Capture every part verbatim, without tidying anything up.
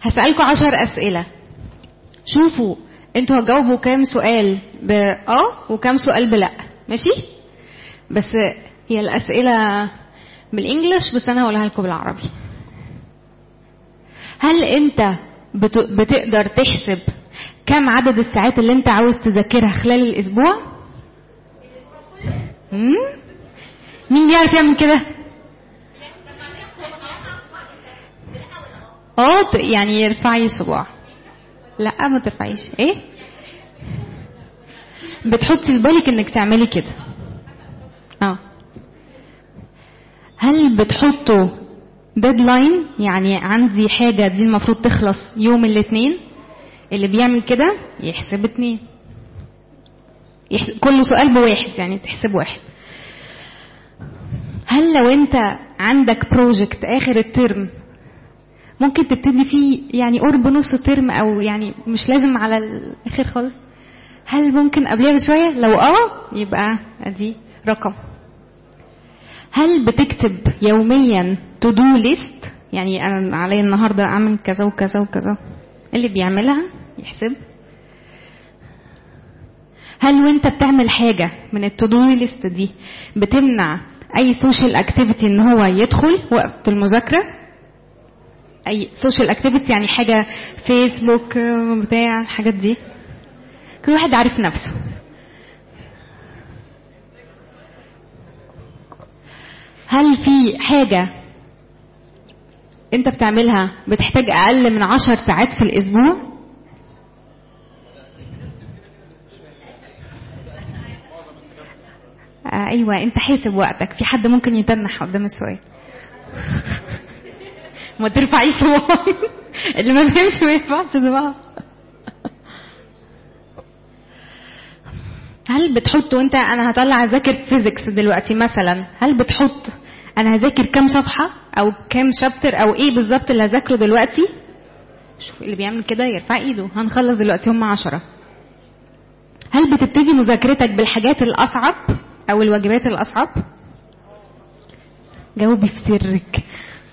هسألكوا عشر أسئلة، شوفوا انتوا هتجاوبوا كام سؤال بآه وكام سؤال بلأ، ماشي؟ بس هي الأسئلة بالإنجلش، بس أنا هقولها لكم بالعربي. هل انت بتقدر تحسب كم عدد الساعات اللي انت عاوز تذاكرها خلال الأسبوع؟ مم؟ مين بيعرف يعمل كده؟ اه يعني يرفعي صباع. لا ما ترفعيش. ايه بتحطي في بالك انك تعملي كده؟ اه. هل بتحطوا ديدلاين؟ يعني عندي حاجة دي المفروض تخلص يوم الاثنين، اللي بيعمل كده يحسب اتنين، يحسب كل سؤال بواحد، يعني تحسب واحد. هل لو انت عندك بروجكت اخر الترم ممكن تبتدي فيه يعني قرب نص الترم، او يعني مش لازم على الاخر خالص، هل ممكن قبلها بشويه؟ لو اه يبقى ادي رقم. هل بتكتب يوميا تو دو ليست؟ يعني انا علي النهارده اعمل كذا وكذا وكذا، اللي بيعملها يحسب. هل وانت بتعمل حاجه من التو دو ليست دي بتمنع اي سوشيال اكتيفيتي ان هو يدخل وقت المذاكره؟ اي سوشيال اكتيفيتي يعني حاجه فيسبوك بتاع الحاجات دي، كل واحد عارف نفسه. هل في حاجه انت بتعملها بتحتاج اقل من عشر ساعات في الاسبوع؟ آه ايوه انت حاسب وقتك. في حد ممكن يتنح قدام السؤال؟ ما ترفعيش صباعك. اللي ما بيمشي ما يرفعش صباعه. هل بتحط وانت انا هطلع اذاكر فيزيكس دلوقتي مثلا، هل بتحط انا هذاكر كام صفحه او كام شابتر او ايه بالظبط اللي هذاكره دلوقتي؟ شوف اللي بيعمل كده يرفع ايده. هنخلص دلوقتي هم عشرة. هل بتبتدي مذاكرتك بالحاجات الاصعب او الواجبات الاصعب؟ جاوبي في سرك.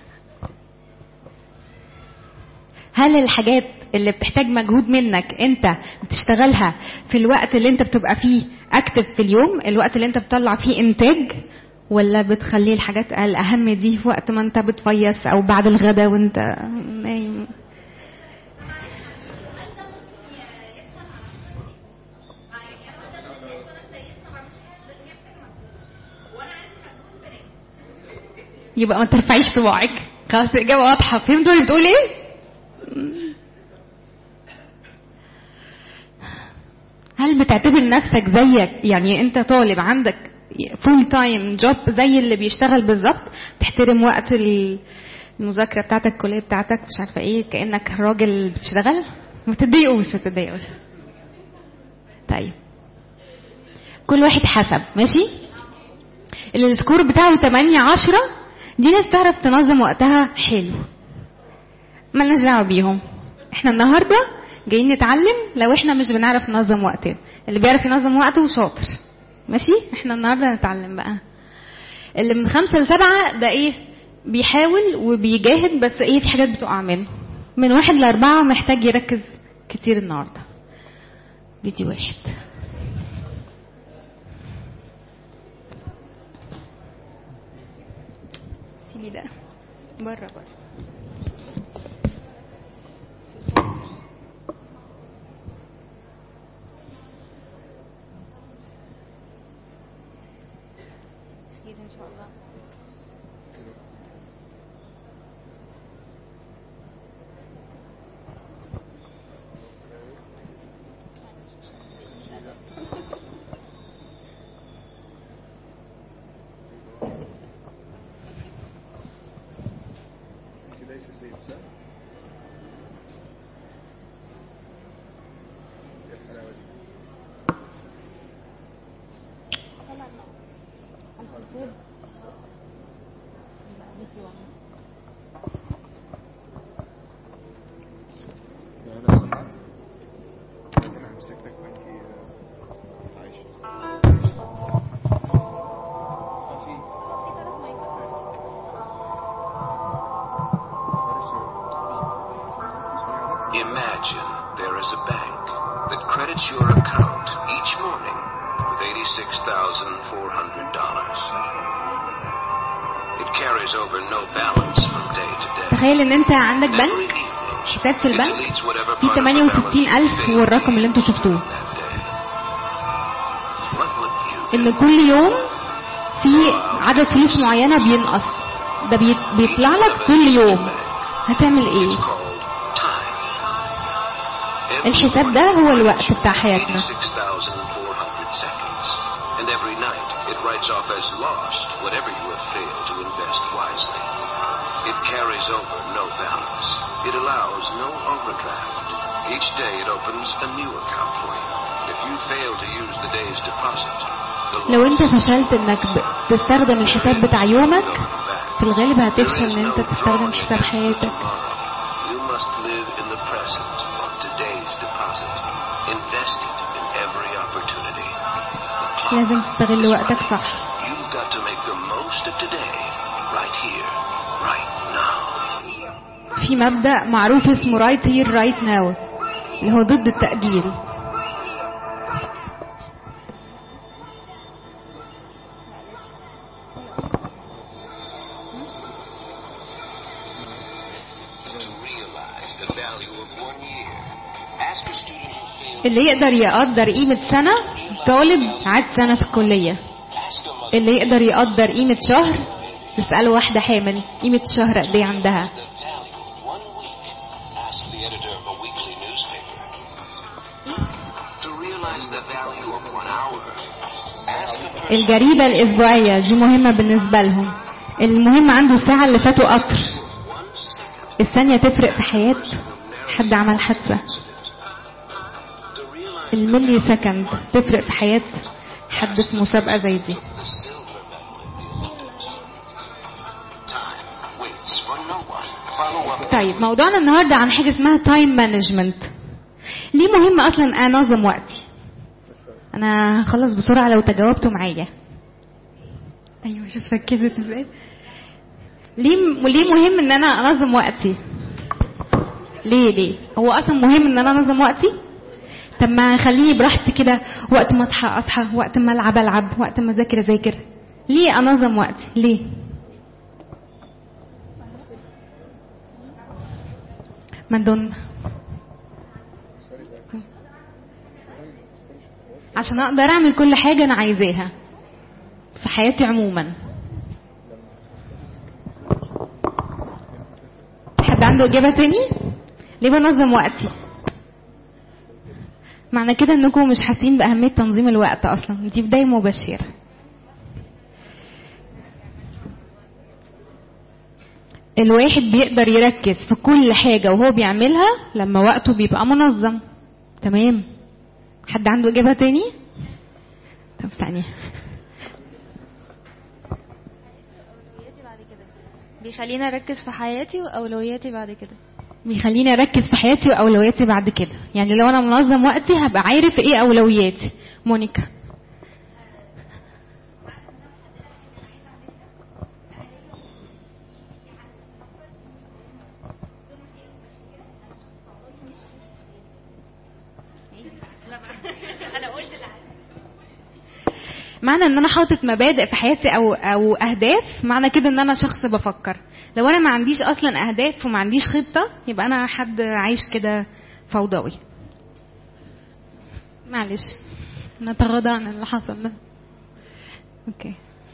هل الحاجات اللي بتحتاج مجهود منك انت بتشتغلها في الوقت اللي انت بتبقى فيه اكتف في اليوم، الوقت اللي انت بتطلع فيه انتاج، ولا بتخلي الحاجات الاهم دي في وقت ما انت بتفيص او بعد الغداء وانت نايم؟ يبقى ما ترفعيش صباعك. خلاص الاجابه واضحه. فهمتوا اللي بتقول ايه؟ هل بتعتبر نفسك زيك، يعني انت طالب عندك فول تايم جوب زي اللي بيشتغل بالظبط، تحترم وقت المذاكره بتاعتك الكليه بتاعتك مش عارفه ايه، كانك راجل بتشتغل؟ ما تتضايقوش ما تتضايقوش. طيب كل واحد حسب، ماشي؟ اللي السكور بتاعه تمانية عشرة دي ناس تعرف تنظم وقتها حلو، مالناش دعوه بيهم. احنا النهارده جايين نتعلم لو احنا مش بنعرف ننظم وقتنا. اللي بيعرف ينظم وقته شاطر، ماشي؟ احنا النهارده نتعلم بقى. اللي من خمسة لسبعة ده ايه؟ بيحاول وبيجاهد، بس ايه في حاجات بتقع منه. من واحد لاربعة محتاج يركز كتير النهارده. فيديو واحد. سيبي ده بره بره. ان شاء الله. Imagine there is a bank that credits your account each morning with eighty-six thousand four hundred dollars. It carries over no balance from day to day. تخيل ان انت عندك بنك، حساب في البنك في ثمانية وستين ألف والرقم اللي انتوا شفتوه، ان كل يوم في عدد فلوس معينة بينقص، ده بيطلع لك كل يوم، هتعمل ايه؟ الحساب ده هو الوقت بتاع حياتنا. لو انت فشلت انك تستخدم الحساب بتاع يومك، في الغالب هتفشل ان انت تستخدم حساب حياتك. لازم تستغل وقتك صح. في مبدأ معروف اسمه right here right now اللي هو ضد التأجيل. اللي يقدر يقدر قيمة سنة طالب عاد سنة في الكلية، اللي يقدر يقدر قيمة شهر تسأله واحدة حامل قيمة شهر قد ايه عندها. الجريدة الأسبوعية دي مهمة بالنسبة لهم. المهم عنده الساعة اللي فاتوا قطر، الثانية تفرق في حياة حد عمل حادثة، الملي سكند تفرق في حياة حد في مسابقة زي دي. طيب موضوعنا النهاردة عن حاجة اسمها تايم مانجمنت. ليه مهم أصلا أنظم وقتي؟ أنا هخلص بسرعة لو تجاوبتوا معايا. أيوة شوف ركزت ازاي. ليه ليه مهم إن أنا أنظم وقتي؟ ليه ليه؟ هو أصلا مهم إن أنا أنظم وقتي؟ طب ما خليني براحتي كده، وقت ما أصحى أصحى، وقت ما ألعب ألعب، وقت ما أذاكر أذاكر. ليه أنظم وقتي؟ ليه؟ مادون عشان اقدر اعمل كل حاجة انا عايزاها في حياتي عموما. حد عنده اجابة تاني؟ ليه بنظم وقتي؟ معنى كده انكم مش حاسين باهمية تنظيم الوقت اصلا، دي بداية مبشرة. الواحد بيقدر يركز في كل حاجة وهو بيعملها لما وقته بيبقى منظم. تمام. حد عنده إجابة تاني؟ طب ثانية. بيخليني أركز في حياتي وأولوياتي بعد كده. بيخليني أركز في حياتي وأولوياتي بعد كده. يعني لو أنا منظم وقتي هبقى عارف إيه أولوياتي. مونيكا. معنى ان انا حاطط مبادئ في حياتي او او اهداف، معنى كده ان انا شخص بفكر. لو انا ما عنديش اصلا اهداف وما عنديش خطة، يبقى انا حد عايش كده فوضوي. معلش نتغاضى عن اللي حصل ده. اوكي.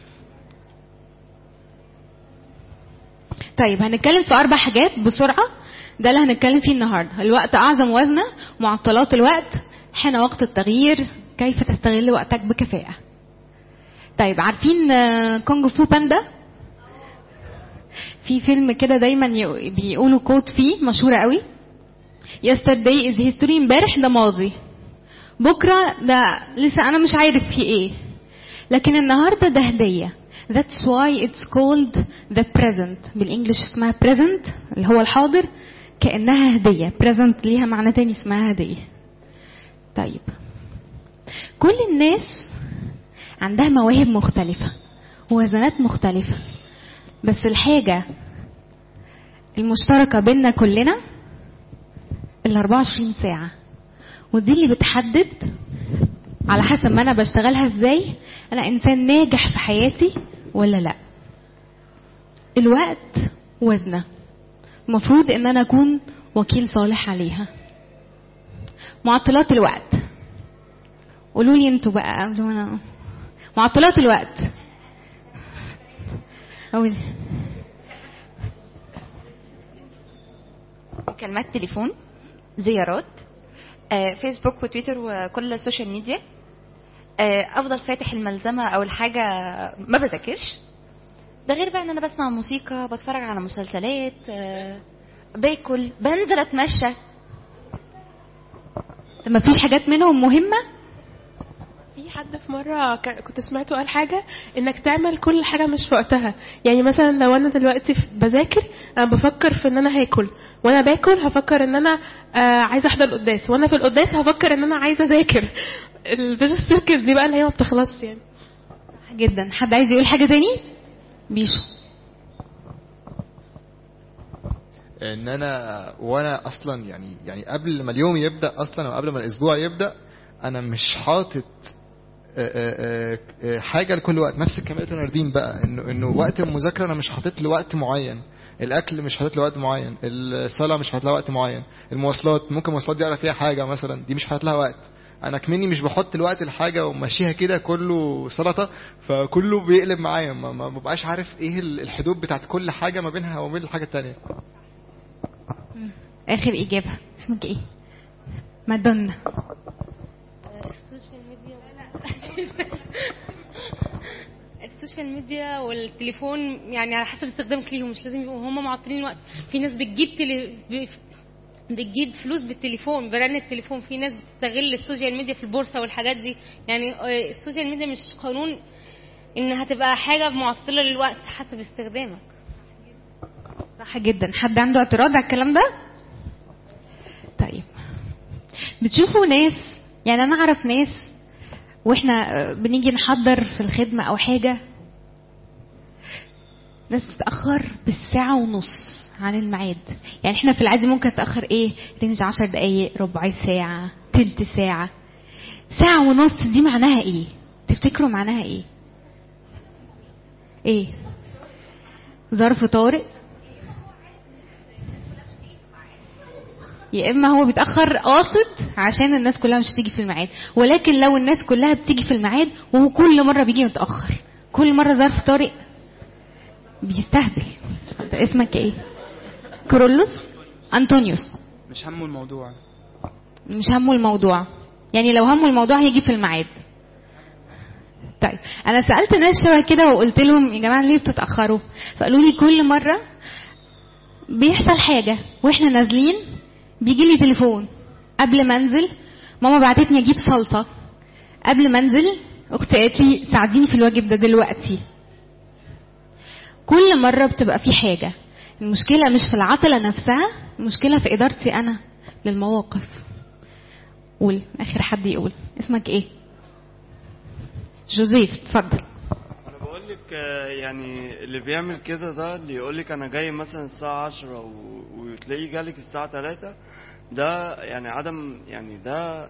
طيب هنتكلم في اربع حاجات بسرعة، ده اللي هنتكلم فيه النهارده. الوقت اعظم وزنة، معطلات الوقت، حين وقت التغيير، كيف تستغل وقتك بكفاءة. طيب عارفين كونغ فو باندا؟ في فيلم كده دايما بيقولوا كوت فيه مشهورة قوي، yesterday is history، امبارح ده ماضي، بكرة ده لسه انا مش عارف فيه ايه، لكن النهاردة ده هدية. that's why it's called the present. بالانجلش اسمها present اللي هو الحاضر، كأنها هدية. present ليها معنى تاني اسمها هدية. طيب كل الناس عندها مواهب مختلفة ووزنات مختلفة، بس الحاجة المشتركة بيننا كلنا ال أربعة وعشرين ساعة، ودي اللي بتحدد على حسب ما انا بشتغلها ازاي انا انسان ناجح في حياتي ولا لا. الوقت وزنه، المفروض ان انا اكون وكيل صالح عليها. معطلات الوقت، قولوا لي انتوا بقى قبل ما انا. معطلات الوقت اقول مكالمات تليفون، زيارات، آه، فيسبوك وتويتر وكل السوشيال ميديا، آه، افضل فاتح الملزمه او الحاجه، ما بذاكرش. ده غير بقى ان انا بسمع موسيقى، بتفرج على مسلسلات، آه، باكل، بنزل اتمشى. ما فيش حاجات منهم مهمه؟ في حد في مرة كنت سمعته قال حاجة انك تعمل كل حاجة مش في وقتها. يعني مثلا لو انا دلوقتي بذاكر انا بفكر في ان انا هاكل، وانا باكل هفكر ان انا آه عايزة احضر القداس، وانا في القداس هفكر ان انا عايزة اذاكر. الفيجن سيركل دي بقى اللي هي ما بتخلصش يعني. جدا. حد عايز يقول حاجة تاني؟ بيشو. ان انا وانا اصلا يعني يعني قبل ما اليوم يبدا اصلا وقبل ما الاسبوع يبدا انا مش حاطط حاجه لكل وقت. نفس الكلام ناردين بقى انه انه وقت المذاكره انا مش حاطط له وقت معين، الاكل مش حاطط له وقت معين، الصلاه مش حاطط لها وقت معين، المواصلات ممكن المواصلات دي اقرا فيها حاجه مثلا دي مش حاطط لها وقت. انا كمني مش بحط الوقت الحاجه وماشيها كده كله سلطه، فكله بيقلب معايا، ما ببقاش عارف ايه الحدود بتاعت كل حاجه ما بينها وبين الحاجه الثانيه. اخر اجابه اسمك ايه؟ مادونا. السوشيال ميديا السوشيال ميديا والتليفون يعني على حسب استخدامك ليهم، مش لازم يبقوا هم معطلين وقت. في ناس بتجيب تلي... بتجيب فلوس بالتليفون، برن التليفون. في ناس بتستغل السوشيال ميديا في البورصه والحاجات دي. يعني السوشيال ميديا مش قانون انها تبقى حاجه معطله للوقت، حسب استخدامك. صح جدا. حد عنده اعتراض على الكلام ده؟ طيب بتشوفوا ناس، يعني انا اعرف ناس واحنا بنيجي نحضر في الخدمه او حاجه، ناس بتتاخر بالساعه ونص عن الميعاد. يعني احنا في العادي ممكن نتاخر ايه، رينج عشر دقايق، ربع ساعه، تلت ساعه. ساعه ونص دي معناها ايه؟ تفتكروا معناها ايه؟ ايه؟ ظرف طارئ؟ يا اما هو بيتاخر قاصد عشان الناس كلها مش تيجي في الميعاد. ولكن لو الناس كلها بتيجي في الميعاد وهو كل مره بيجي متاخر، كل مره ظرف طارئ، بيستهبل. انت اسمك ايه؟ كرولوس انطونيوس. مش همه الموضوع. مش همه الموضوع، يعني لو همه الموضوع هيجي في الميعاد. طيب انا سالت ناس شبه كده وقلت لهم يا جماعه ليه بتتاخروا؟ فقالوا لي كل مره بيحصل حاجه واحنا نازلين بيجي لي تليفون قبل ما انزل، ماما بعتتني اجيب سلطه. قبل ما انزل اختي قالت لي ساعديني في الواجب ده دلوقتي. كل مره بتبقى في حاجه. المشكله مش في العطله نفسها، المشكله في ادارتي انا للمواقف. قول اخر حد يقول. اسمك ايه؟ جوزيف. اتفضل. انا بقول لك يعني اللي بيعمل كده ده، اللي يقول لك انا جاي مثلا الساعه عشرة وتلاقيه جالك الساعه ثلاثة، ده يعني عدم، يعني ده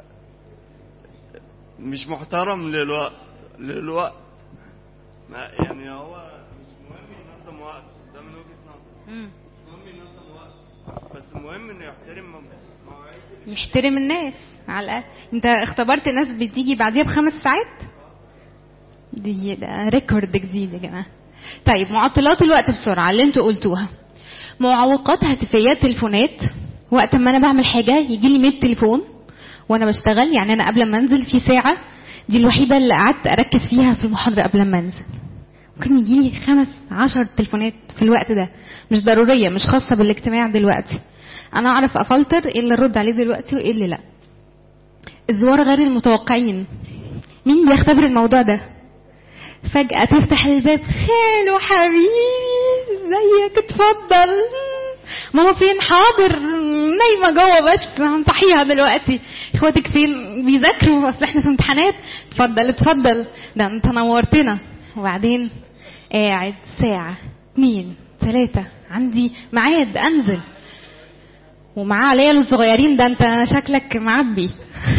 مش محترم للوقت للوقت يعني هو مش مهم ينظم وقت، ده من وجهه نظري. مش مهم ينظم وقت، بس مهم انه يحترم مواعيد، يحترم الناس على الاقل. انت اختبرت ناس بتيجي بعديها بخمس ساعات؟ دي ده ريكورد جديد يا جماعه. طيب معطلات الوقت بسرعه اللي انتوا قلتوها. معوقات هاتفيات، تليفونات. وقت ما انا بعمل حاجه يجي لي مية تليفون وانا بشتغل. يعني انا قبل ما انزل في ساعه دي الوحيده اللي قعدت اركز فيها في المحاضره قبل ما انزل، ممكن يجي لي خمس عشر تليفونات في الوقت ده، مش ضروريه، مش خاصه بالاجتماع دلوقتي. انا اعرف افلتر ايه اللي ارد عليه دلوقتي وايه اللي لا. الزوار غير المتوقعين، مين بيختبر الموضوع ده؟ فجأة تفتح الباب، خالو حبيبي ازيك اتفضل. ماما فين؟ حاضر نايمة جوه بس هنصحيها دلوقتي. اخواتك فين؟ بيذاكروا اصل احنا في امتحانات. اتفضل اتفضل، ده انت نورتنا. وبعدين قاعد ساعة اتنين تلاتة عندي ميعاد انزل. ومعاه عياله الصغيرين، ده انت شكلك معبي.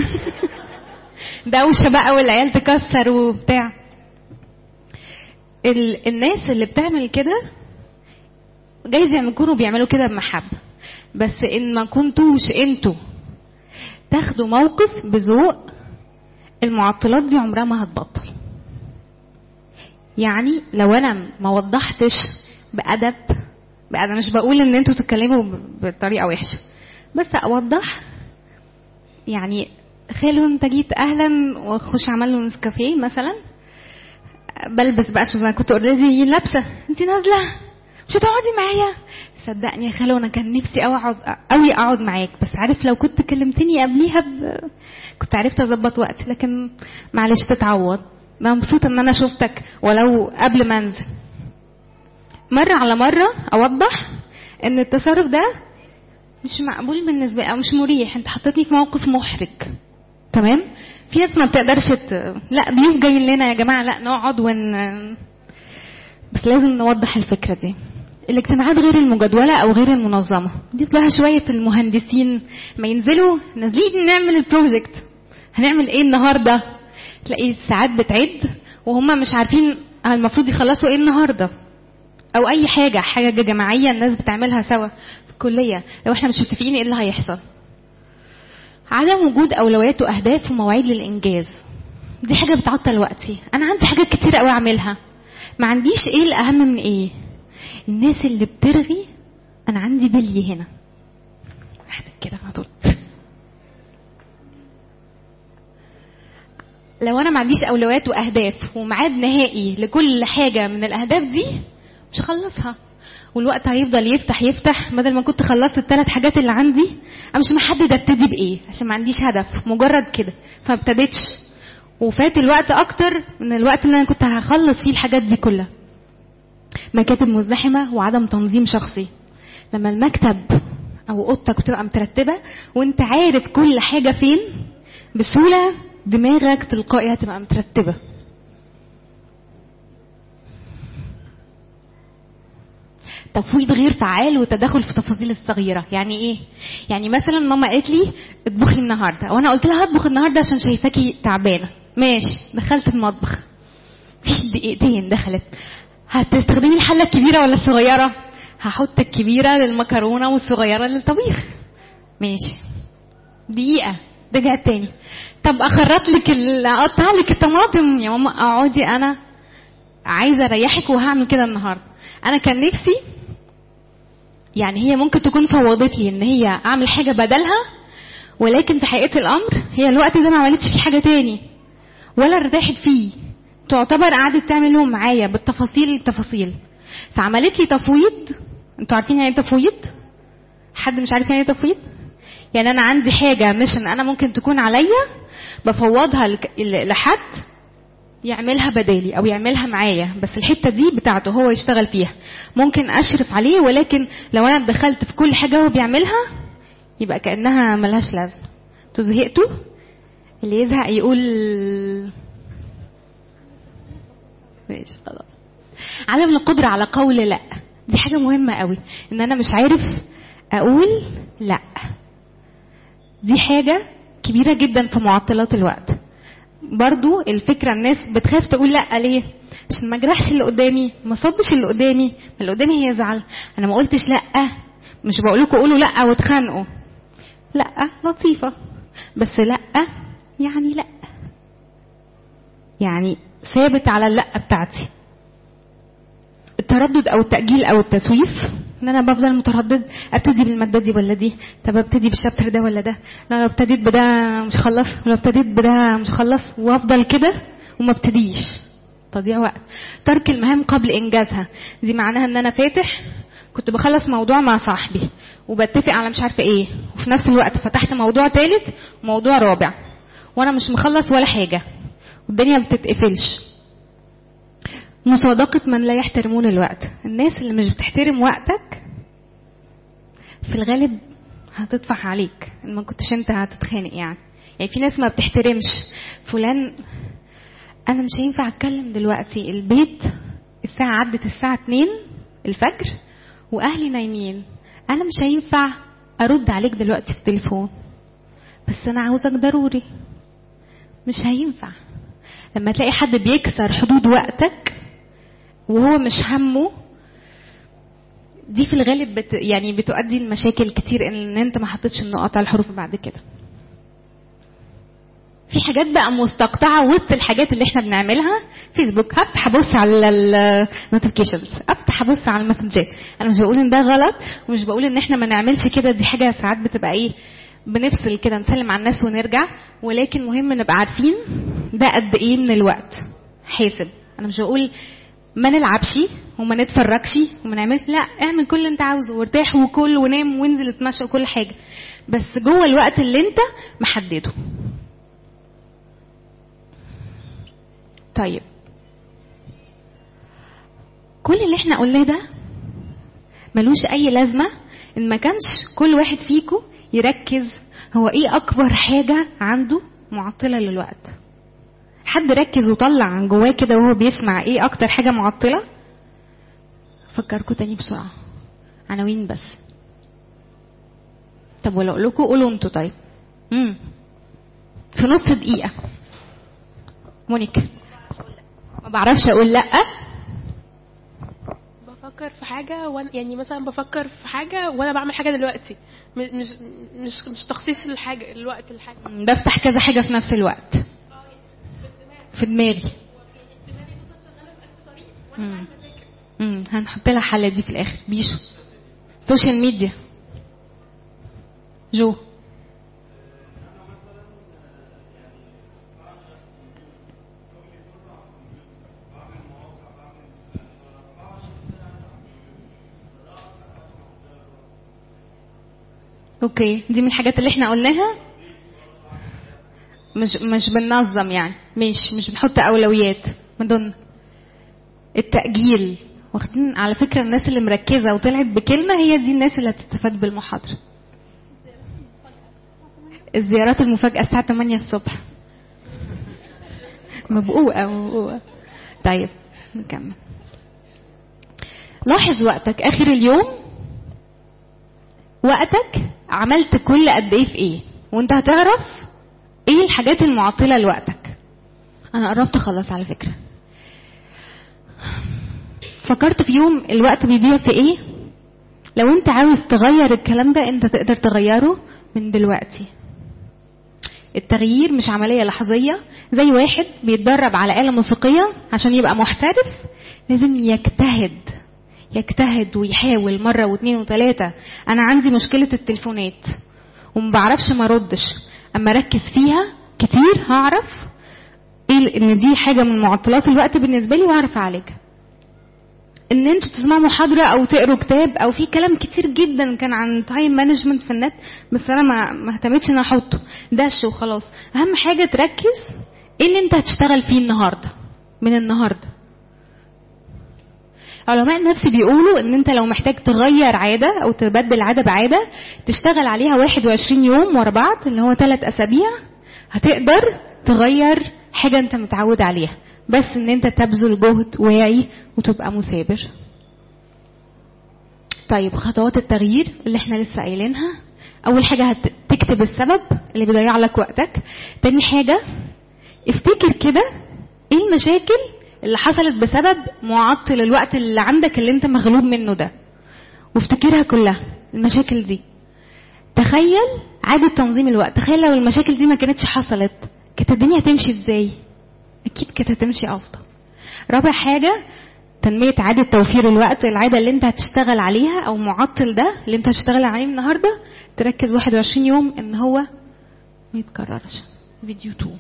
دوشه بقى والعيال تكسر وبتاع. ال... الناس اللي بتعمل كده جايز يعني يكونوا بيعملوا كده بمحبه، بس ان ما كنتوش انتوا تاخدوا موقف بذوق، المعطلات دي عمرها ما هتبطل. يعني لو انا ما وضحتش بأدب، بقى انا مش بقول ان انتوا تتكلموا بطريقه وحشه، بس اوضح. يعني خالو انت جيت اهلا، واخش اعمل له نسكافيه مثلا، بلبس بقى شو انا كنت اوريدي لابسه، انت نازله مش هتقعدي معايا؟ صدقني يا خالو انا كان نفسي اقعد قوي اقعد معاك، بس عارف لو كنت كلمتني قبليها ب... كنت عرفت اظبط وقتي، لكن معلش تتعوض. انا مبسوطه ان انا شفتك ولو قبل ما انزل. مره على مره اوضح ان التصرف ده مش مقبول بالنسبه لي او مش مريح، انت حطيتني في موقف محرج. تمام. في ناس ما بتقدرش ت... لا ضيوف جايين لنا يا جماعه، لا نقعد ون بس لازم نوضح الفكره دي. الاجتماعات غير المجدوله او غير المنظمه دي بتلاقيها شويه في المهندسين، ما ينزلوا نازلين نعمل البروجكت، هنعمل ايه النهارده، تلاقي الساعات بتعد وهم مش عارفين المفروض يخلصوا ايه النهارده، او اي حاجه حاجه جماعيه الناس بتعملها سوا في الكليه. لو احنا مش متفقين ايه اللي هيحصل؟ عدم وجود اولويات واهداف ومواعيد للانجاز، دي حاجه بتعطل وقتي. انا عندي حاجات كتير قوي اعملها، ما عنديش ايه الاهم من ايه. الناس اللي بترغي، انا عندي بلي هنا واحد كده على طول. لو انا ما عنديش اولويات واهداف وميعاد نهائي لكل حاجه من الاهداف دي، مش هخلصها، والوقت هيفضل يفتح يفتح. بدل ما كنت خلصت الثلاث حاجات اللي عندي، انا مش محدد ابتدي بايه عشان ما عنديش هدف، مجرد كده فما ابتديتش، وفات الوقت اكتر من الوقت اللي انا كنت هخلص فيه الحاجات دي كلها. مكاتب مزدحمه وعدم تنظيم شخصي. لما المكتب او اوضتك بتبقى مترتبه وانت عارف كل حاجه فين، بسهوله دماغك تلقائي هتبقى مترتبه. تفويض غير فعال وتدخل في التفاصيل الصغيره. يعني ايه؟ يعني مثلا ماما قالت لي اطبخي النهارده، وانا قلت لها هطبخ النهارده عشان شايفاكي تعبانه. ماشي، دخلت المطبخ، فيش دقيقتين دخلت، هتستخدمي الحله الكبيره ولا الصغيره؟ هحط الكبيره للمكرونه والصغيره للطبيخ. ماشي، دقيقه رجعت تاني، طب اخرط لك اقطع لك الطماطم يا ماما. اقعدي، انا عايزه اريحك وهعمل كده النهارده. انا كان نفسي، يعني هي ممكن تكون فوضت لي ان هي اعمل حاجه بدلها، ولكن في حقيقه الامر هي الوقت ده ما عملتش فيه حاجه تاني ولا ارتاحت فيه، تعتبر قعدت تعملهم معايا بالتفاصيل التفاصيل، فعملت لي تفويض. انتوا عارفين يعني ايه تفويض؟ حد مش عارف يعني ايه تفويض؟ يعني انا عندي حاجه مش ان انا ممكن تكون عليا، بفوضها لحد يعملها بدالي او يعملها معايا، بس الحته دي بتاعته هو يشتغل فيها، ممكن اشرف عليه، ولكن لو انا اتدخلت في كل حاجه هو بيعملها يبقى كانها ملهاش لازمه. انتوا زهقتوا؟ اللي يزهق يقول ماشي خلاص. عدم القدره على قول لا، دي حاجه مهمه قوي، ان انا مش عارف اقول لا. دي حاجه كبيره جدا في معطلات الوقت. برضو الفكره الناس بتخاف تقول لا ليه؟ عشان ما اجرحش اللي قدامي، ما صدش اللي قدامي، اللي قدامي هيزعل. انا ما قلتش لا، مش بقول لكم قولوا لا واتخانقوا، لا لطيفه، بس لا يعني لا، يعني ثابت على اللا بتاعتي. التردد او التاجيل او التسويف، ان انا بفضل متردد، ابتدي بالماده دي ولا دي، طب ابتدي بالشابتر ده ولا ده، لو ابتديت بده مش خلص، ولو ابتديت بده مش خلص، وافضل كده وما ابتديش، تضييع وقت. ترك المهام قبل انجازها، دي معناها ان انا فاتح كنت بخلص موضوع مع صاحبي وبتفق على مش عارفه ايه، وفي نفس الوقت فتحت موضوع ثالث وموضوع رابع وانا مش مخلص ولا حاجه والدنيا ما بتتقفلش. مصادقة من لا يحترمون الوقت، الناس اللي مش بتحترم وقتك في الغالب هتطفح عليك، ان ما كنتش انت هتتخانق. يعني يعني في ناس ما بتحترمش فلان، انا مش هينفع اتكلم دلوقتي، البيت الساعة عدت الساعة اتنين الفجر واهلي نايمين، انا مش هينفع ارد عليك دلوقتي في التليفون بس انا عاوزك ضروري. مش هينفع. لما تلاقي حد بيكسر حدود وقتك وهو مش همه، دي في الغالب بت يعني بتؤدي لمشاكل كتير، ان انت ما حطيتش النقط على الحروف بعد كده. في حاجات بقى مستقطعه وسط الحاجات اللي احنا بنعملها. فيسبوك هفتح ابص على النوتيفيكيشنز، افتح ابص على المسجات. انا مش بقول ان ده غلط ومش بقول ان احنا ما نعملش كده، دي حاجه ساعات بتبقى ايه، بنفصل كده نسلم على الناس ونرجع، ولكن مهم نبقى عارفين ده قد ايه من الوقت. حاسب. انا مش بقول ما نلعبش وما نتفرجش وما نعملش، لا، اعمل كل اللي انت عاوزه وارتاح وكل ونام وانزل اتمشى وكل حاجه، بس جوه الوقت اللي انت محدده. طيب كل اللي احنا قلناه ده ملوش اي لازمه ان ما كانش كل واحد فيكم يركز هو ايه اكبر حاجه عنده معطله للوقت. حد ركز وطلع عن جواه كده وهو بيسمع ايه اكتر حاجه معطله؟ فكركم تاني بسرعه، عناوين بس. طب ولا اقول لكم؟ قولوا انتوا. طيب امم في نص دقيقه. مونيكا. ما بعرفش اقول لا. بفكر في حاجه وانا يعني مثلا بفكر في حاجه وانا بعمل حاجه دلوقتي، مش مش مش تخصيص الحاجه الوقت الحاجه. بفتح كذا حاجه في نفس الوقت في دماغي. امم امم هنحط لها حل دي في الاخر. بيشو. سوشيال ميديا. جو. اوكي، دي من الحاجات اللي احنا قلناها. مش مش بننظم يعني، مش مش بنحط اولويات. من ضمن التأجيل. واخدين على فكرة الناس اللي مركزة وطلعت بكلمة هي دي الناس اللي هتستفاد بالمحاضرة. الزيارات المفاجئة الساعة ثمانية الصبح. مبقوقة مبقوقة. طيب نكمل. لاحظ وقتك آخر اليوم. وقتك عملت كل قد ايه في ايه، وانت هتعرف ايه الحاجات المعطلة لوقتك. انا قربت اخلص على فكرة. فكرت في يوم الوقت بيضيع في ايه؟ لو انت عاوز تغير الكلام ده انت تقدر تغيره من دلوقتي. التغيير مش عملية لحظية. زي واحد بيتدرب على آلة موسيقية عشان يبقى محترف، لازم يجتهد يجتهد ويحاول مرة واثنين وثلاثة. انا عندي مشكلة التليفونات ومبعرفش ما ردش، اما ركز فيها كتير هعرف ايه ان دي حاجة من معطلات الوقت بالنسبة لي واعرف اعالجها. ان انتوا تسمعوا محاضرة او تقروا كتاب او في كلام كتير جدا كان عن تايم مانجمنت في النت، بس انا ما ما اهتمتش ان احطه داش وخلاص. اهم حاجة تركز ايه اللي انت هتشتغل فيه النهاردة من النهاردة. علماء النفس بيقولوا ان انت لو محتاج تغير عادة او تبدل عادة بعادة تشتغل عليها واحد وعشرين يوم ورا بعض، اللي هو ثلاث اسابيع، هتقدر تغير حاجة انت متعود عليها، بس ان انت تبذل جهد واعي وتبقى مثابر. طيب خطوات التغيير اللي احنا لسه قايلينها. اول حاجة هتكتب السبب اللي بيضيع لك وقتك. تاني حاجة افتكر كده ايه المشاكل اللي حصلت بسبب معطل الوقت اللي عندك اللي انت مغلوب منه ده، وافتكرها كلها المشاكل دي. تخيل عادة تنظيم الوقت. تخيل لو المشاكل دي ما كانتش حصلت كانت الدنيا هتمشي ازاي؟ اكيد كانت هتمشي افضل. رابع حاجة تنمية عادة توفير الوقت. العادة اللي انت هتشتغل عليها او معطل ده اللي انت هتشتغل عليه النهاردة تركز واحد وعشرين يوم ان هو ما يتكررش. فيديو اتنين.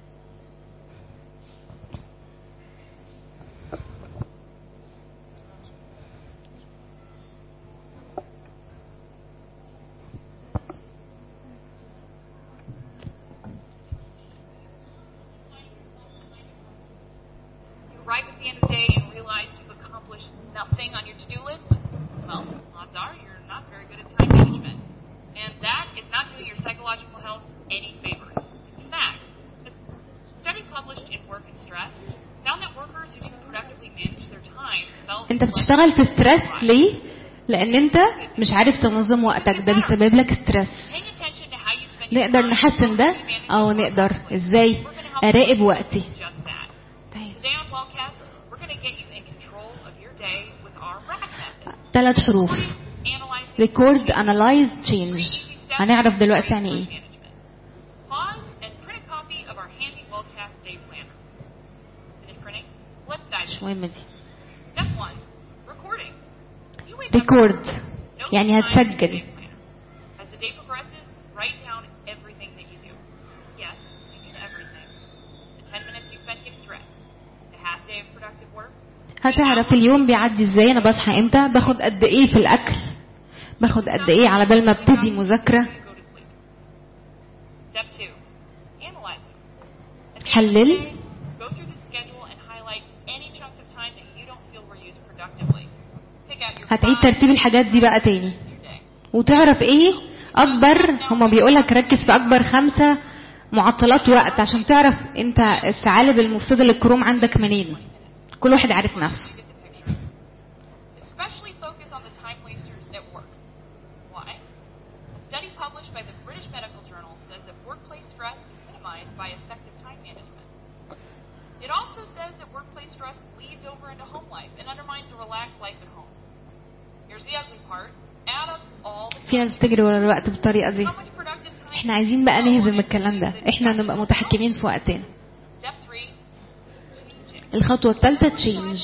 Right at the end of the day and realize you've accomplished nothing on your to-do list, well, odds are you're not very good at time management. And that is not doing your psychological health any favors. In fact, a study published in Work and Stress found that workers who can productively manage their time felt... انت بتشتغل في ستريس ليه؟ لان انت مش عارف تنظم وقتك، ده بيسبب لك ستريس. نقدر نحسن ده او نقدر ازاي اراقب وقتي. ثلاث حروف: record, analyze, change. هنعرف دلوقتي يعني ايه. مش مهم دي. record يعني هتسجل. هتعرف اليوم بيعدي ازاي. انا بصحى امتى، باخد قد ايه في الاكل، باخد قد ايه على بال ما ابتدي مذاكره. حلل. هتعيد ترتيب الحاجات دي بقى تاني وتعرف ايه اكبر. هما بيقولك ركز في اكبر خمسة معطلات وقت عشان تعرف انت الثعالب المفسدة للكروم عندك منين. كل واحد عارف نفسه. في ناس تجري ورا الوقت بالطريقة دي. احنا عايزين بقى نهزم الكلام ده، احنا نبقى متحكمين في وقتنا. الخطوة الثالثة تشينج.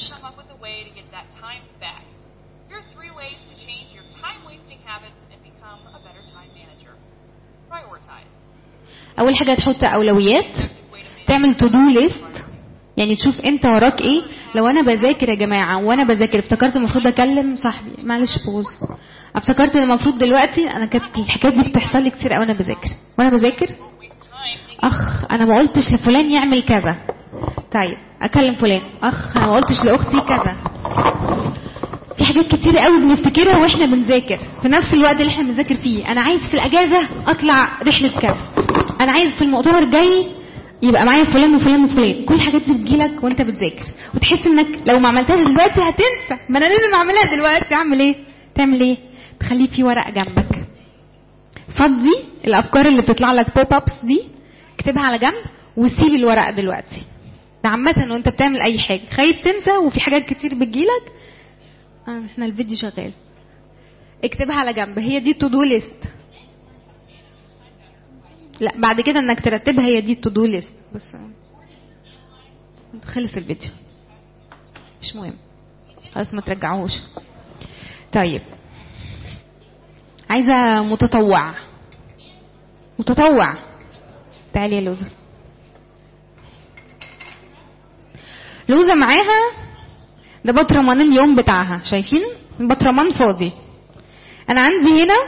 اول حاجة تحط اولويات، تعمل تو دو ليست، يعني تشوف انت وراك ايه. لو انا بذاكر يا جماعة وانا بذاكر افتكرت المفروض اكلم صاحبي، معلش بوز. افتكرت ان المفروض دلوقتي، انا كانت الحكايات دي بتحصل لي كتير قوي وانا بذاكر وانا بذاكر اخ انا ما قلتش لفلان يعمل كذا، طيب اكلم فلان، اخ انا ما قلتش لاختي كذا. في حاجات كتير قوي بنفتكرها واحنا بنذاكر في نفس الوقت اللي احنا بنذاكر فيه. انا عايز في الاجازه اطلع رحله كذا، انا عايز في المؤتمر الجاي يبقى معايا فلان وفلان وفلان. كل الحاجات دي بتجيلك وانت بتذاكر وتحس انك لو ما عملتهاش دلوقتي هتنسى. ما انا لازم اعملها دلوقتي. اعمل ايه؟ تعمل ايه؟ تخليه في ورق جنبك فضي الافكار اللي بتطلع لك بوب ابس دي، اكتبها على جنب وسيب الورق دلوقتي. ده عامه وانت بتعمل اي حاجه خايف تنسى وفي حاجات كتير بتجيلك. آه احنا الفيديو شغال. اكتبها على جنب، هي دي تو دو ليست. لا بعد كده انك ترتبها، هي دي تو دو ليست. بس خلص الفيديو مش مهم خلاص ما ترجعوش. طيب عايزه متطوع. متطوع تعالي يا لوزة. لوزة معاها ده بطرمان اليوم بتاعها، شايفين البطرمان فاضي. انا عندي هنا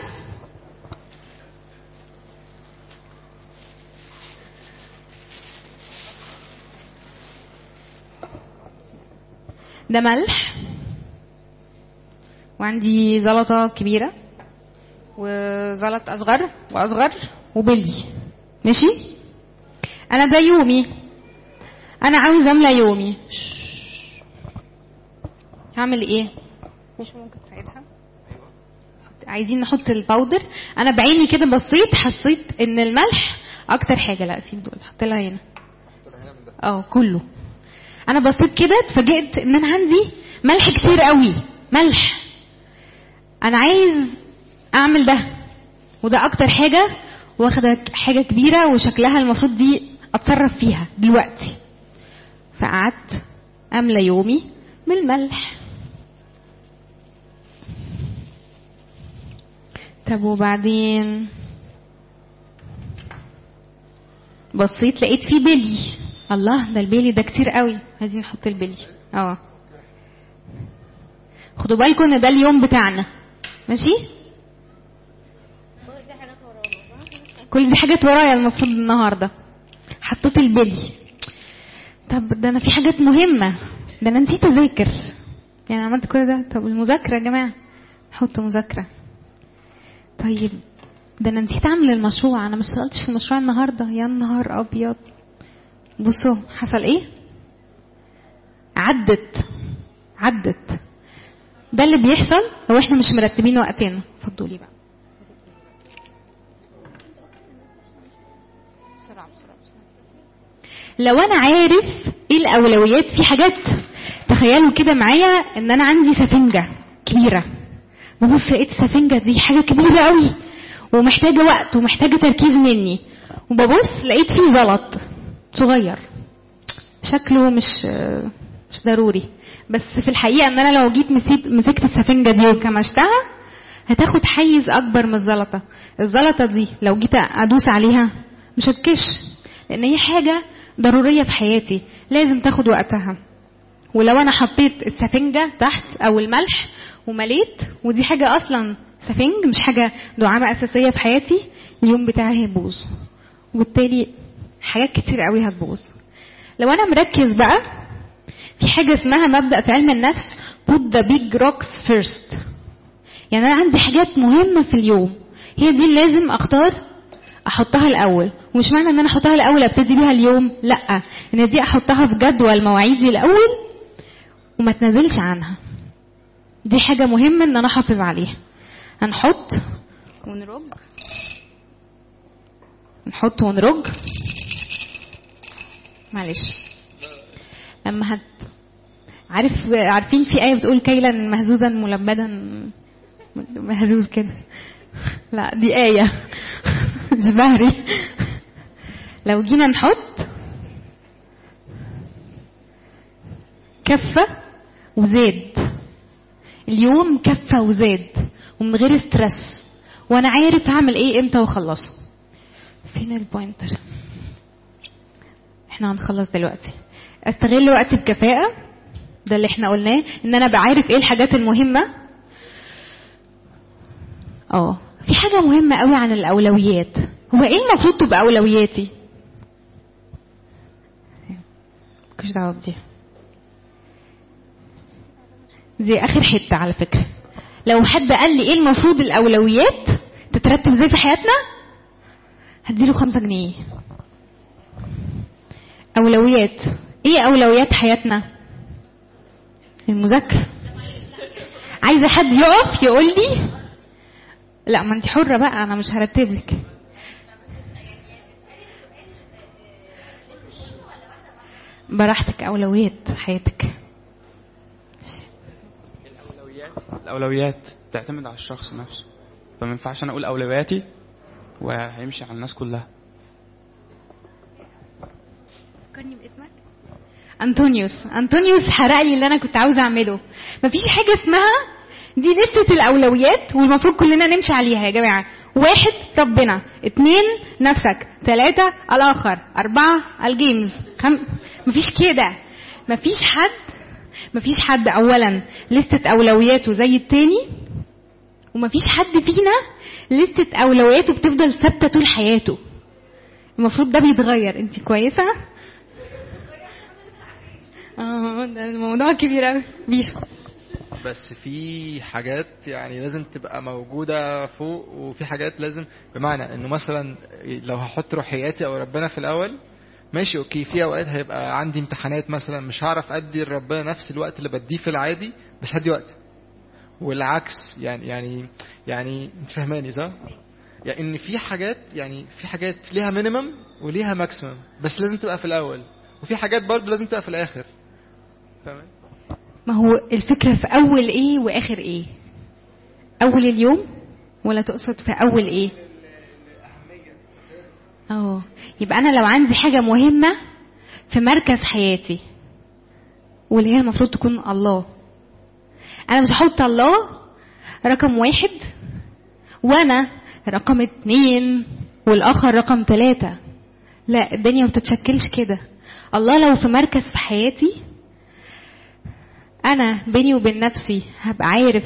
ده ملح، وعندي زلطة كبيرة وزلط أصغر وأصغر وبلي. ماشي؟ أنا ده يومي، أنا عاوز أملى يومي. هعمل إيه؟ مش ممكن تساعدها؟ عايزين نحط الباودر. أنا بعيني كده بصيت حسيت إن الملح أكتر حاجة. لا سيب دول، حط لها هنا. اه كله. انا بصيت كده اتفاجئت ان انا عندي ملح كتير قوي. ملح انا عايز اعمل ده وده اكتر حاجة، واخده حاجة كبيرة وشكلها المفروض دي اتصرف فيها دلوقتي. فقعدت املى يومي بالملح. طب وبعدين بصيت لقيت فيه بلي. الله ده البيلي ده كتير قوي، عايزين نحط البيلي. اه خدوا بالكم ان ده اليوم بتاعنا. ماشي؟ كل دي حاجات ورايا المفروض النهارده. حطيت البيلي. طب ده انا في حاجات مهمه، ده انا نسيت اذاكر. يعني عملت كل ده. طب المذاكره يا جماعه، حط مذاكره. طيب ده انا نسيت اعمل المشروع، انا ما اشتغلتش في المشروع النهارده. يا نهار ابيض. بصوا حصل ايه؟ عدت عدت ده اللي بيحصل لو احنا مش مرتبين وقتنا. اتفضلي بقى. لو انا عارف ايه الاولويات في حاجات، تخيلوا كده معايا ان انا عندي سفنجه كبيره، ببص لقيت السفنجه دي حاجه كبيره قوي ومحتاجه وقت ومحتاجه تركيز مني، وببص لقيت فيه زلط صغير شكله مش مش ضروري، بس في الحقيقه ان انا لو جيت مسكت مسكت السفنجه دي وكمشتها هتاخد حيز اكبر من الزلطه. الزلطه دي لو جيت ادوس عليها مش هتكش، لان هي حاجه ضروريه في حياتي لازم تاخد وقتها. ولو انا حطيت السفنجه تحت او الملح ومليت، ودي حاجه اصلا سفنج مش حاجه دعامه اساسيه في حياتي، اليوم بتاعي هيبوظ، وبالتالي حاجات كتير قوي هتبوظ. لو انا مركز بقى في حاجه اسمها مبدأ في علم النفس put the big rocks first. يعني انا عندي حاجات مهمه في اليوم هي دي اللي لازم اختار احطها الاول، ومش معنى ان انا احطها الاول ابتدي بيها اليوم، لا، ان دي احطها في جدول مواعيدي الاول وما تنزلش عنها. دي حاجه مهمه ان انا احافظ عليها. هنحط ونرج نحط ونرج معلش. لما هت عارف عارفين في آية بتقول كيلا مهزوزا ملبدا مهزوز كده، لا دي آية مش بهري. لو جينا نحط كفة وزاد اليوم، كفة وزاد ومن غير سترس، وانا عارف هعمل ايه امتى واخلصه. فين البوينتر؟ احنا هنخلص دلوقتي. استغل وقتي بكفاءة، ده اللي احنا قلناه، ان انا بعرف ايه الحاجات المهمة. اه في حاجة مهمة قوي عن الاولويات. هو ايه المفروض تبقى اولوياتي؟ مش دعوة بدي، دي اخر حتة على فكرة. لو حد قال لي ايه المفروض الاولويات تترتب ازاي في حياتنا، هديله خمسة جنيه. اولويات ايه؟ اولويات حياتنا المذاكرة. عايزة حد يقف يقول لي لا ما انت حرة بقى، انا مش هرتب لك. براحتك، اولويات حياتك. الاولويات الاولويات تعتمد على الشخص نفسه، فما ينفعش انا اقول اولوياتي وهيمشي على الناس كلها. فكرني باسمك. أنطونيوس. أنطونيوس حرق لي اللي أنا كنت عاوزة أعمله. مفيش حاجة اسمها دي لستة الأولويات والمفروض كلنا نمشي عليها يا جماعة. واحد ربنا، اتنين نفسك، تلاتة الآخر، أربعة الجيمز، خم... مفيش كده. مفيش حد مفيش حد أولا لستة أولوياته زي التاني، ومفيش حد فينا لستة أولوياته بتفضل ثابتة طول حياته. المفروض ده بيتغير. انت كويسة؟ اه ده الموضوع كبير قوي. بيشو بس في حاجات يعني لازم تبقى موجودة فوق، وفي حاجات لازم، بمعنى انه مثلا لو هحط روحياتي او ربنا في الاول ماشي اوكي، في اوقات هيبقى عندي امتحانات مثلا مش هعرف ادي لربنا نفس الوقت اللي بديه في العادي، بس هدي وقت. والعكس يعني يعني يعني انت فاهماني صح؟ يعني ان في حاجات يعني في حاجات ليها مينيمم وليها ماكسيمم، بس لازم تبقى في الاول، وفي حاجات برضو لازم تبقى في الاخر. تمام؟ ما هو الفكرة في اول ايه واخر ايه؟ اول اليوم ولا تقصد في اول ايه؟ اه يبقى انا لو عندي حاجة مهمة في مركز حياتي واللي هي المفروض تكون الله، انا مش هحط الله رقم واحد وانا رقم اتنين والاخر رقم تلاتة. لا، الدنيا متتشكلش كده. الله لو في مركز في حياتي، انا بيني وبين نفسي هبقى عارف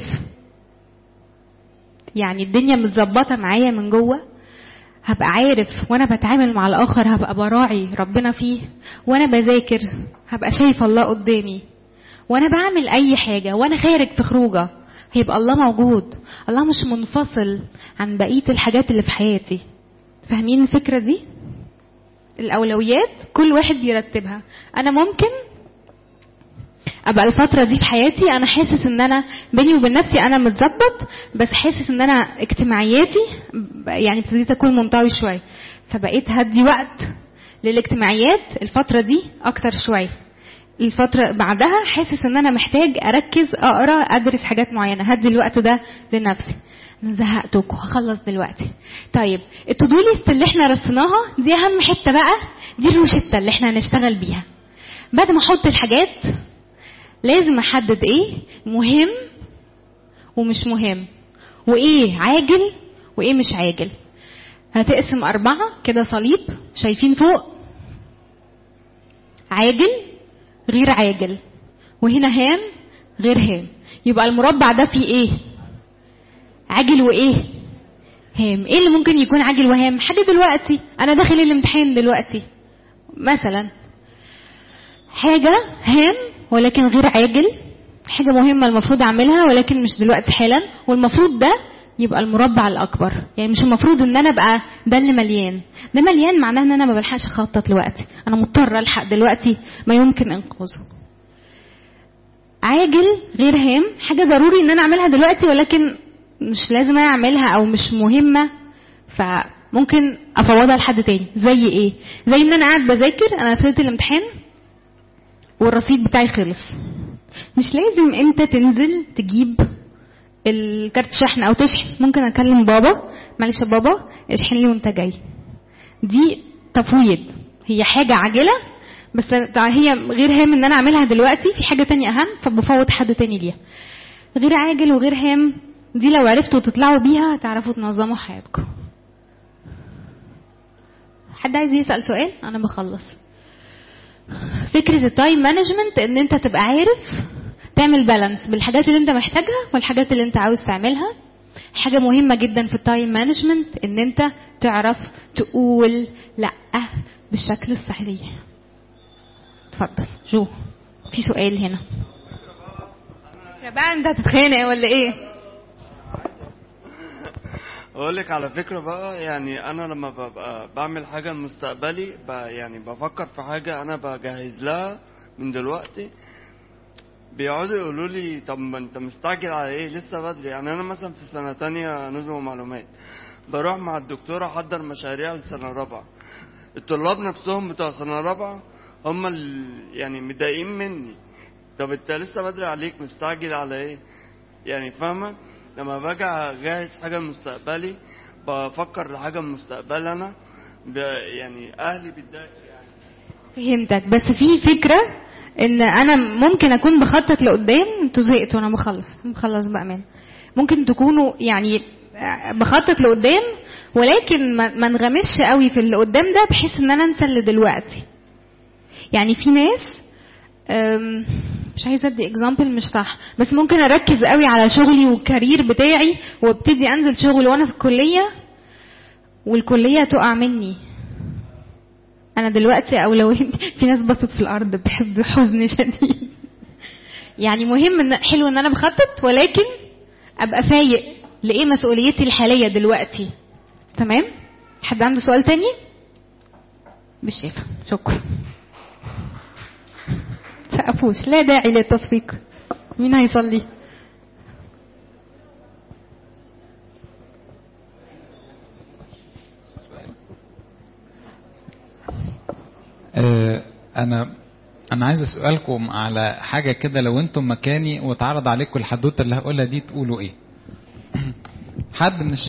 يعني الدنيا متظبطة معايا من جوه، هبقى عارف وانا بتعامل مع الاخر هبقى براعي ربنا فيه، وانا بذاكر هبقى شايف الله قدامي، وانا بعمل اي حاجة وانا خارج في خروجه هيبقى الله موجود. الله مش منفصل عن بقية الحاجات اللي في حياتي. فاهمين الفكرة دي؟ الأولويات كل واحد بيرتبها. أنا ممكن ابقى الفتره دي في حياتي انا حاسس ان انا بيني وبين نفسي انا متظبط، بس حاسس ان انا اجتماعياتي يعني ابتديت اكون منطوي شويه، فبقيت هدي وقت للاجتماعيات الفتره دي اكتر شويه. الفتره بعدها حاسس ان انا محتاج اركز اقرا ادرس حاجات معينه، هدي الوقت ده لنفسي. انا زهقتكم هخلص دلوقتي. طيب التودو ليست اللي احنا رسمناها دي اهم حته بقى، دي الروشته اللي احنا هنشتغل بيها. بعد ما احط الحاجات لازم احدد ايه مهم ومش مهم، وايه عاجل وايه مش عاجل. هتقسم اربعه كده صليب شايفين فوق، عاجل غير عاجل، وهنا هام غير هام. يبقى المربع ده فيه ايه؟ عاجل وايه؟ هام. ايه اللي ممكن يكون عاجل وهام؟ حاجه دلوقتي انا داخل الامتحان دلوقتي مثلا، حاجه هام ولكن غير عاجل، حاجه مهمه المفروض اعملها ولكن مش دلوقتي حالا، والمفروض ده يبقى المربع الاكبر. يعني مش المفروض ان انا ابقى ده اللي مليان، ده مليان معناه ان انا ما بلحقش اخطط دلوقتي، انا مضطر الحق دلوقتي ما يمكن انقاذه. عاجل غير هام، حاجه ضروري ان انا اعملها دلوقتي ولكن مش لازم انا اعملها او مش مهمه، فممكن افوضها لحد تاني. زي ايه؟ زي ان انا قاعد بذاكر، انا فضلت الامتحان والرصيد بتاعي خلص، مش لازم انت تنزل تجيب الكارت شحن او تشحن، ممكن اكلم بابا معلش يا بابا اشحن لي وانت جاي. دي تفويض، هي حاجه عاجله بس هي غير هام ان انا اعملها دلوقتي، في حاجه تانية اهم فبفوض حد تاني ليها. غير عاجل وغير هام دي لو عرفتوا تطلعوا بيها هتعرفوا تنظموا حياتكم. حد عايز يسأل سؤال؟ انا بخلص. فكرة التايم مانجمنت ان انت تبقى عارف تعمل بالانس بالحاجات اللي انت محتاجها والحاجات اللي انت عاوز تعملها. حاجة مهمة جدا في التايم مانجمنت ان انت تعرف تقول لا بالشكل الصحيح. اتفضل جو، في سؤال هنا. يا بقى انت هتتخانق ولا ايه؟ اقول لك على فكره بقى، يعني انا لما ببقى بعمل حاجه مستقبلي يعني بفكر في حاجه انا بجهز لها من دلوقتي، بيقعدوا يقولوا لي طب ما انت مستعجل على ايه؟ لسه بدري. يعني انا مثلا في سنه تانية نظم ومعلومات بروح مع الدكتوره احضر مشاريع لسنه رابعه، الطلاب نفسهم بتوع سنه رابعه هم يعني متضايقين مني، طب انت لسه بدري عليك مستعجل على ايه؟ يعني فاهمه؟ لما باجي اجهز حاجه مستقبلي بفكر لحاجه مستقبلي انا، يعني اهلي بيتضايقوا يعني. فهمتك، بس في فكره ان انا ممكن اكون بخطط لقدام. انتوا زهقتوا وانا بخلص بخلص بامان. ممكن تكونوا يعني بخطط لقدام ولكن ما انغمسش قوي في اللي قدام ده بحيث ان انا انسى اللي دلوقتي. يعني في ناس مش عايزه ادي اكزامبل مش صح، بس ممكن اركز قوي على شغلي والكارير بتاعي وابتدي انزل شغل وانا في الكليه والكليه تقع مني. انا دلوقتي اولويتي في ناس بصت في الارض بحب حزن شديد. يعني مهم ان حلو ان انا بخطط ولكن ابقى فايق لايه مسؤوليتي الحاليه دلوقتي. تمام؟ حد عنده سؤال تاني؟ مش شايفه. شكرا. سقفوش، لا داعي للتصفيق. مين هيصلي؟ انا انا عايز اسالكم على حاجه كده، لو انتم مكاني واتعرض عليكم الحدوته اللي هقولها دي تقولوا ايه؟ حد من